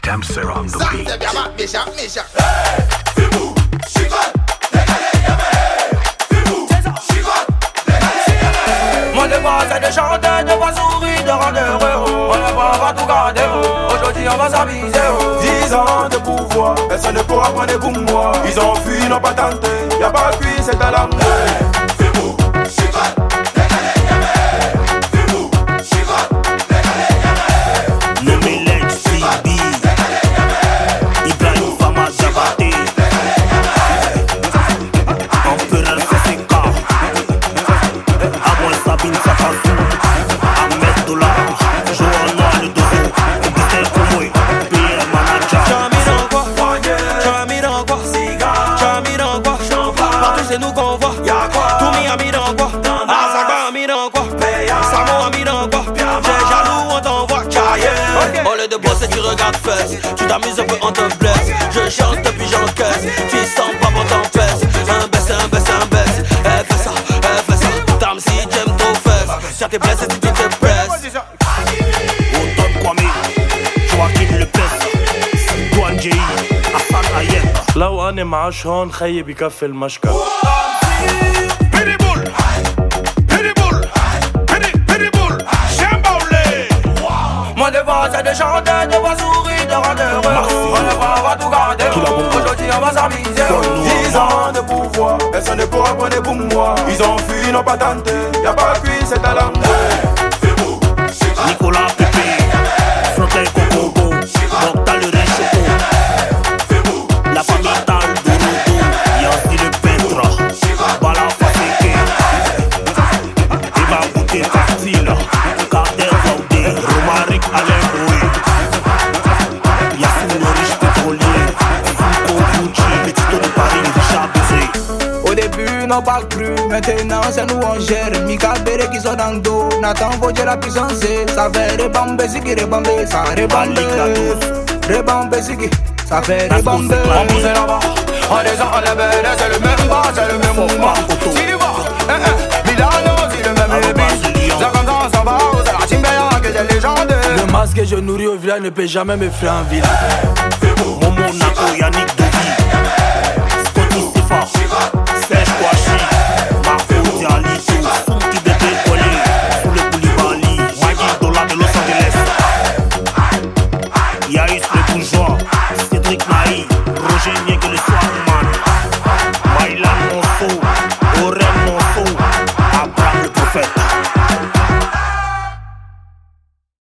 Damser on the beat. Mon devoir c'est de chanter, de voir sourire, de rendre heureux. On ne va tout garder, aujourd'hui on va s'amuser. 10 ans de pouvoir, personne ne pourra prendre pour moi. Ils ont fui, n'ont pas tenté, y'a pas de cuit, c'est à l'amour. C'est nous qu'on voit, tout mis à Mirancois, Azagba à Mirancois, Samo à Mirancois, j'ai jaloux on t'envoie, au lieu de bosser tu regardes fesses, tu t'amuses un peu on te blesse, je chante puis j'encaisse, tu sens pas pour t'en pèse, un baisse, elle fait ça, Tam si j'aime ton fesse, si t'es blessé si tu te presses. Automne Kwame, Joaquin Le Pes, Douane J, Hassan Ayek. لو أنا معاش هون خيي بكفي المشكل. Mon devoir c'est de chanter, de voir sourire, de rendre heureux. On va tout garder, aujourd'hui on va s'amuser. 10 ans de pouvoir, personne ne pourra prendre pour moi. Ils ont fui, n'ont pas tenté, y'a pas de cuit, c'est à l'amour. Nicolas Pépé, Franklin Kokobo, Docteur le Réchoco, la famille Tal Dorodo, Yancy le peintre, Bala Faseke, Eva Bouté Castille, Kader Gaudé, Romaric Alain Boué, Yassine le riche pétrolier, Foucault Gucci, Petito de Paris, Richard Bezé. Au début, n'ont pas cru, maintenant c'est nous on gère. Mika Bere qui sont dans le dos, Nathan Vogue la puissance. Ça fait rebamber, ziki rebamber, ça rebamber. Rebamber, ziki, ça fait rebamber. On pousse là-bas, on descend, on lève, c'est le même bas, c'est le même mouvement. Si tu vois, Milano, c'est le mêmeébit. Ça comme ça, on s'en va, c'est la Timbéa que j'ai légendaire. Le masque que je nourris au village ne peut jamais me faire en ville. Momo Nako, Yannick